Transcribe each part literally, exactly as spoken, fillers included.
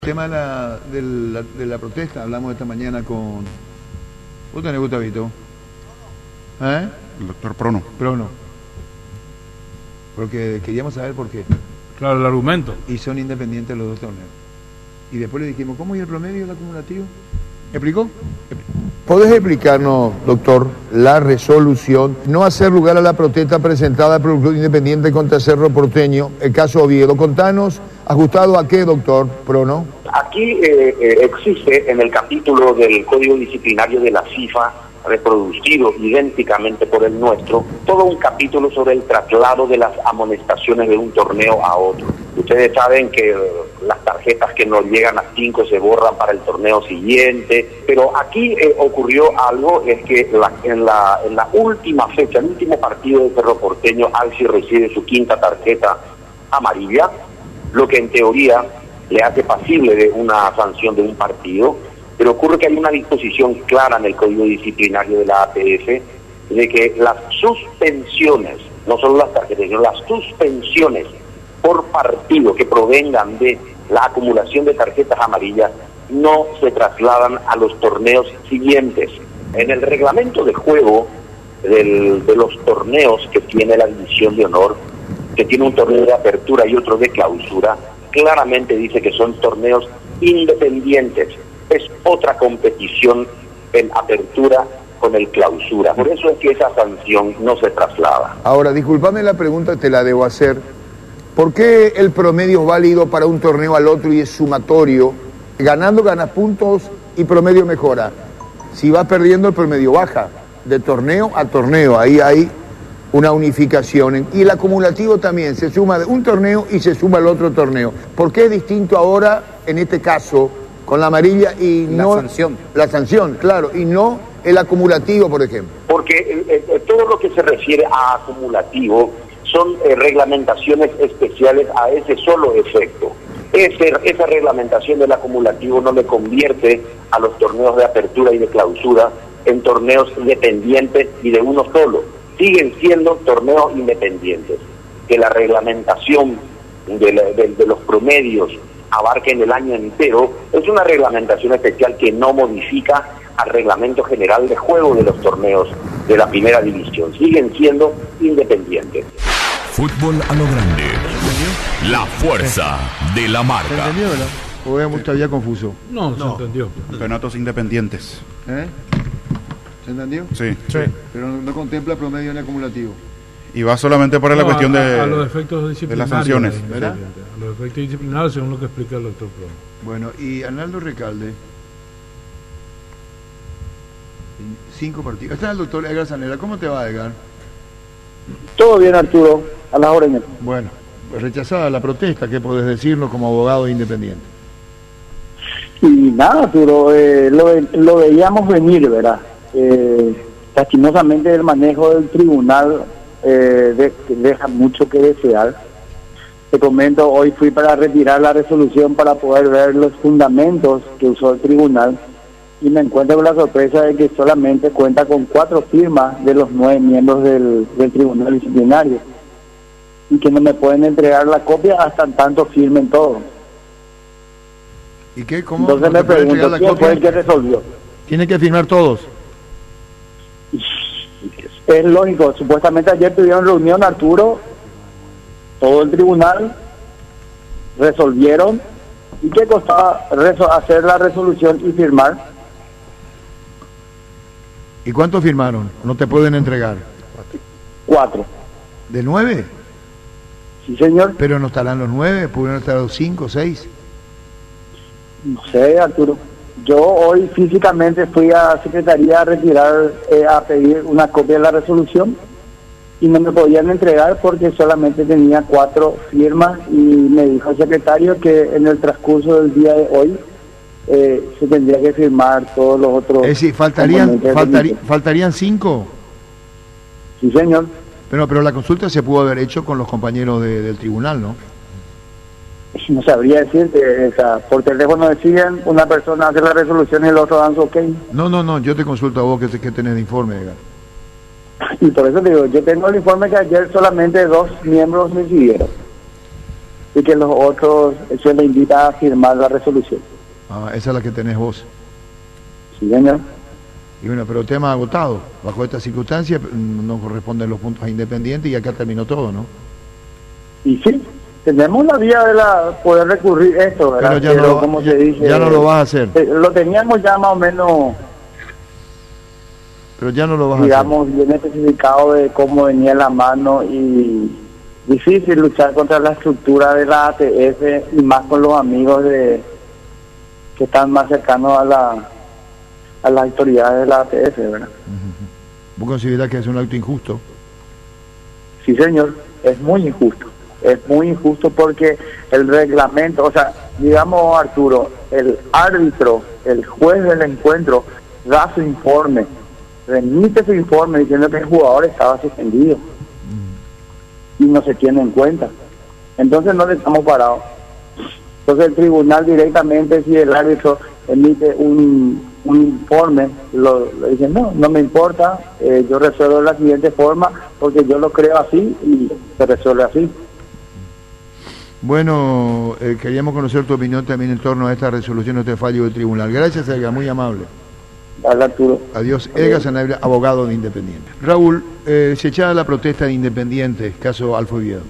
El tema de la, de, la, de la protesta, hablamos esta mañana con... ¿Vos tenés, Gustavito? ¿Eh? El doctor Prono. Prono. Porque queríamos saber por qué. Claro, el argumento. Y son independientes los dos torneos. Y después le dijimos, ¿cómo es el promedio del acumulativo? ¿Explicó? ¿Podés explicarnos, doctor, la resolución no hacer lugar a la protesta presentada por el Club Independiente contra Cerro Porteño, el caso Oviedo? Contanos, ¿ajustado a qué, doctor Prono? Aquí eh, eh, existe en el capítulo del Código Disciplinario de la FIFA, reproducido idénticamente por el nuestro, todo un capítulo sobre el traslado de las amonestaciones de un torneo a otro. Ustedes saben que las tarjetas que nos llegan a cinco se borran para el torneo siguiente, pero aquí eh, ocurrió algo, es que la, en, la, en la última fecha, el último partido de Cerro Porteño, Alci recibe su quinta tarjeta amarilla, lo que en teoría le hace pasible de una sanción de un partido, pero ocurre que hay una disposición clara en el Código Disciplinario de la A T F de que las suspensiones, no solo las tarjetas, sino las suspensiones por partido que provengan de la acumulación de tarjetas amarillas no se trasladan a los torneos siguientes. En el reglamento de juego del, de los torneos que tiene la División de Honor, que tiene un torneo de apertura y otro de clausura, claramente dice que son torneos independientes. Es otra competición en apertura con el clausura. Por eso es que esa sanción no se traslada. Ahora, discúlpame la pregunta, te la debo hacer. ¿Por qué el promedio es válido para un torneo al otro y es sumatorio? Ganando ganas puntos y promedio mejora. Si vas perdiendo, el promedio baja de torneo a torneo. Ahí hay una unificación. Y el acumulativo también se suma de un torneo y se suma al otro torneo. ¿Por qué es distinto ahora, en este caso, con la amarilla y la no... sanción. La sanción, claro, y no el acumulativo, por ejemplo? Porque eh, eh, todo lo que se refiere a acumulativo son eh, reglamentaciones especiales a ese solo efecto. Ese, esa reglamentación del acumulativo no le convierte a los torneos de apertura y de clausura en torneos independientes y de uno solo. Siguen siendo torneos independientes. Que la reglamentación de, la, de, de los promedios abarquen el año entero es una reglamentación especial que no modifica al reglamento general de juego de los torneos de la primera división. Siguen siendo independientes. Fútbol a lo grande. La fuerza de la ¿Se marca. entendió, verdad? ¿O es todavía confuso? No, No. se entendió. Campeonatos independientes. ¿Eh? ¿Se entendió? Sí. Sí. Pero no, no contempla promedio en acumulativo. Y va solamente por la No, cuestión a, de, a los efectos de disciplinarios. las sanciones. ¿verdad? A los efectos disciplinarios, según lo que explica el doctor Prono. Bueno, y Arnaldo Recalde, cinco partidos. Está el doctor Edgar Zanella. ¿Cómo te va, Edgar? Todo bien, Arturo, a las órdenes. Bueno, rechazada la protesta, ¿qué podés decirnos como abogado independiente? Y nada, Arturo, eh, lo, lo veíamos venir, ¿verdad? Eh, lastimosamente el manejo del tribunal eh, de, deja mucho que desear. Te comento, hoy fui para retirar la resolución para poder ver los fundamentos que usó el tribunal y me encuentro con la sorpresa de que solamente cuenta con cuatro firmas de los nueve miembros del, del tribunal disciplinario y que no me pueden entregar la copia hasta tanto firmen todo. ¿Y qué? ¿Cómo? Entonces ¿No me te puede entregar pregunto, la ¿quién copia? fue el que resolvió? Tienen que firmar todos. Es lógico, supuestamente ayer tuvieron reunión, Arturo, todo el tribunal, resolvieron, ¿y qué costaba reso- hacer la resolución y firmar? ¿Y cuántos firmaron? No te pueden entregar. Cuatro. ¿De nueve? Sí, señor. Pero no estarán los nueve, pudieron estar los cinco, seis. No sé, Arturo. Yo hoy físicamente fui a Secretaría a retirar, eh, a pedir una copia de la resolución y no me podían entregar porque solamente tenía cuatro firmas y me dijo el secretario que en el transcurso del día de hoy eh, se tendría que firmar todos los otros. Es decir, faltarían, componentes del faltari- delito. faltarían cinco. Sí, señor. Pero, pero la consulta se pudo haber hecho con los compañeros de- del tribunal, ¿no? No sabría decirte, o sea, por teléfono deciden, una persona hace la resolución y el otro dan su ok. No, no, no, yo te consulto a vos que, que tenés de informe, Edgar. Y por eso te digo, yo tengo el informe que ayer solamente dos miembros recibieron. y que los otros se les invita a firmar la resolución. Ah, esa es la que tenés vos. Sí, señor. Y bueno, pero tema agotado. Bajo estas circunstancias no corresponden los puntos a Independiente y acá terminó todo, ¿no? Y sí, tenemos la vía de la poder recurrir esto, ¿verdad? Pero ya, Pero, no, lo, como ya, se dice, ya no lo vas a hacer. eh, lo teníamos ya más o menos, Pero ya no lo vas digamos, bien especificado de cómo venía la mano, y difícil luchar contra la estructura de la A T F y más con los amigos de que están más cercanos a la a las autoridades de la A T F, ¿verdad? Uh-huh. ¿Vos considerás que es un acto injusto? Sí, señor, es muy injusto. Es muy injusto porque el reglamento, o sea, digamos, Arturo, el árbitro, el juez del encuentro, da su informe, remite su informe diciendo que el jugador estaba suspendido y no se tiene en cuenta. Entonces no le estamos parados. Entonces el tribunal directamente, si el árbitro emite un, un informe, lo, lo dice, no, no me importa, eh, yo resuelvo de la siguiente forma porque yo lo creo así y se resuelve así. Bueno, eh, queríamos conocer tu opinión también en torno a esta resolución de este fallo del tribunal. Gracias, Edgar, muy amable. Dale, Arturo. Adiós, Edgar Sanabria, abogado de Independiente. Raúl, eh, se echaba la protesta de Independiente, caso Alfo Oviedo.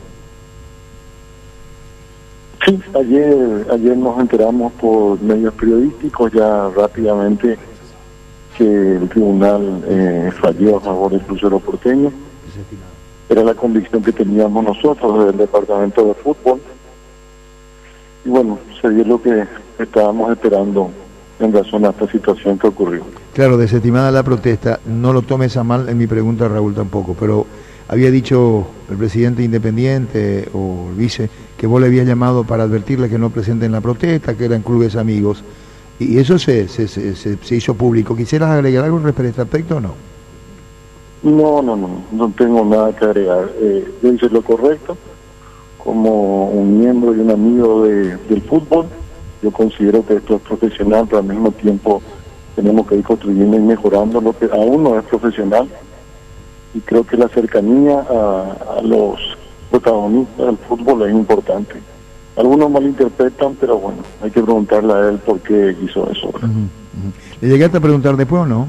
Sí, ayer, ayer nos enteramos por medios periodísticos ya rápidamente que el tribunal eh, falló a favor del crucero porteño. Era la convicción que teníamos nosotros del departamento de fútbol. Y bueno, se dio lo que estábamos esperando en razón a esta situación que ocurrió. Claro, desestimada la protesta, no lo tomes a mal en mi pregunta, Raúl, tampoco, pero había dicho el presidente Independiente o el vice que vos le habías llamado para advertirle que no presenten la protesta, que eran clubes amigos, y eso se, se, se, se, se hizo público. ¿Quisieras agregar algo respecto a este aspecto o no? No, no, no, no tengo nada que agregar. Eh, yo hice lo correcto como un miembro y un amigo de, del fútbol. Yo considero que esto es profesional, pero al mismo tiempo tenemos que ir construyendo y mejorando lo que aún no es profesional. Y creo que la cercanía a, a los protagonistas del fútbol es importante. Algunos malinterpretan, pero bueno, hay que preguntarle a él por qué hizo eso. Uh-huh, uh-huh. ¿Le llegaste a preguntar después o no?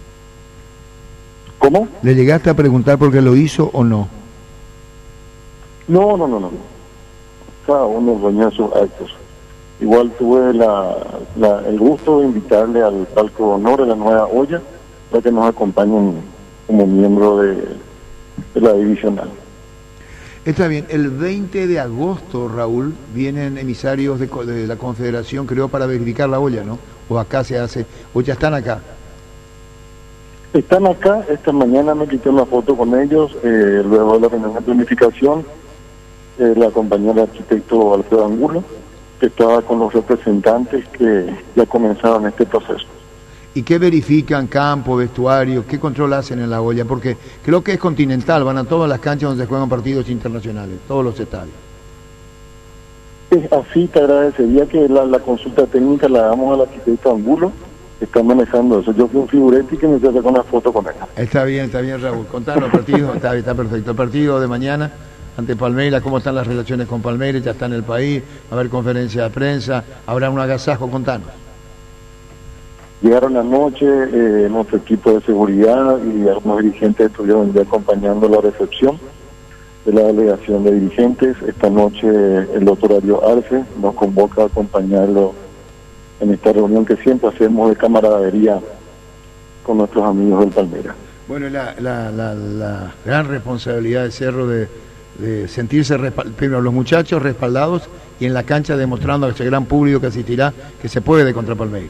¿Cómo? ¿Le llegaste a preguntar por qué lo hizo o no? No, no, no, no. Cada uno dueña sus actos. Igual tuve la, la, el gusto de invitarle al palco de honor de la Nueva Olla para que nos acompañen como miembro de, de la divisional. Está bien, el veinte de agosto, Raúl, vienen emisarios de, de la Confederación, creo, para verificar la olla, ¿no? O acá se hace, o ya están acá. Están acá, esta mañana me quité una foto con ellos, eh, luego de la reunión de planificación, eh, la acompañó el arquitecto Alfredo Angulo, que estaba con los representantes que ya comenzaron este proceso. ¿Y qué verifican, campo, vestuario, qué control hacen en la olla? Porque creo que es continental, van a todas las canchas donde se juegan partidos internacionales, todos los estadios. Es así, te agradecería que la, la consulta técnica la hagamos al arquitecto Angulo, que está manejando eso. Yo fui un figuretti que me hice con una foto con él. Está bien, está bien, Raúl. Contanos el partido, está, está perfecto. El partido de mañana ante Palmeiras, ¿cómo están las relaciones con Palmeiras? Ya está en el país, va a haber conferencia de prensa, habrá un agasajo, contanos. Llegaron anoche eh, nuestro equipo de seguridad y algunos dirigentes estuvieron ya acompañando la recepción de la delegación de dirigentes. Esta noche el doctor Darío Arce nos convoca a acompañarlo en esta reunión que siempre hacemos de camaradería con nuestros amigos del Palmeiras. Bueno, la, la, la, la gran responsabilidad de Cerro de, de sentirse, primero los muchachos respaldados y en la cancha demostrando a ese gran público que asistirá que se puede contra Palmeiras.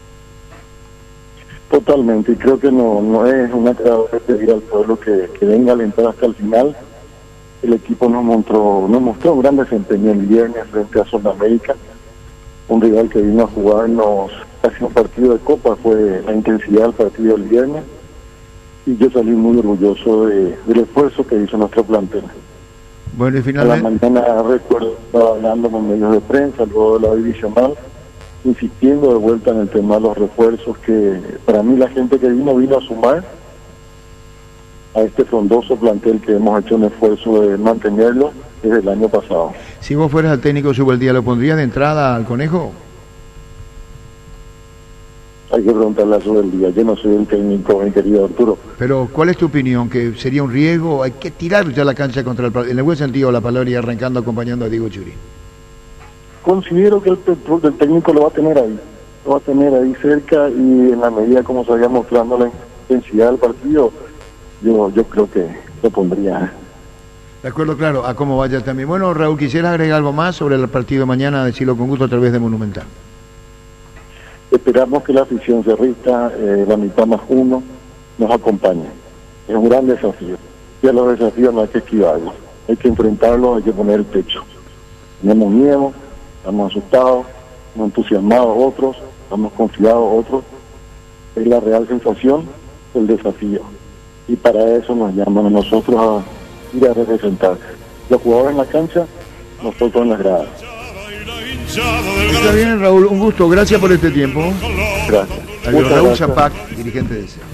Totalmente, y creo que no, no es una de pedir al pueblo que, que venga a alentar hasta el final. El equipo nos mostró, nos mostró un gran desempeño el viernes frente a Sudamérica, un rival que vino a jugarnos casi un partido de copa, fue la intensidad del partido del viernes, y yo salí muy orgulloso de, del esfuerzo que hizo nuestro plantel. Bueno, y finalmente... A la mañana recuerdo, estaba hablando con medios de prensa, luego de la divisional, insistiendo de vuelta en el tema de los refuerzos, que para mí la gente que vino, vino a sumar a este frondoso plantel que hemos hecho un esfuerzo de mantenerlo desde el año pasado. Si vos fueras el técnico de Subeldía, ¿lo pondrías de entrada al Conejo? Hay que preguntarle a Subeldía, yo no soy el técnico, mi querido Arturo. Pero, ¿cuál es tu opinión? ¿Que sería un riesgo? ¿Hay que tirar ya la cancha contra el... en el buen sentido de la palabra y arrancando acompañando a Diego Churi? Considero que el, el técnico lo va a tener ahí, lo va a tener ahí cerca y en la medida como se vaya mostrando la intensidad del partido, yo, yo creo que lo pondría. De acuerdo, claro, a cómo vaya también. Bueno, Raúl, ¿quisieras agregar algo más sobre el partido de mañana? Decirlo con gusto a través de Monumental. Esperamos que la afición cerrista, eh, la mitad más uno, nos acompañe. Es un gran desafío. Y a los desafíos no hay que esquivarlos, hay que enfrentarlos, hay que poner el pecho. Tenemos miedo, estamos asustados, estamos entusiasmados otros, estamos confiados otros. Es la real sensación del desafío. Y para eso nos llaman a nosotros a ir a representar. Los jugadores en la cancha, nosotros en las gradas. Está bien, Raúl, un gusto. Gracias por este tiempo. Gracias. Adiós, Raúl Zapac, dirigente de S E A.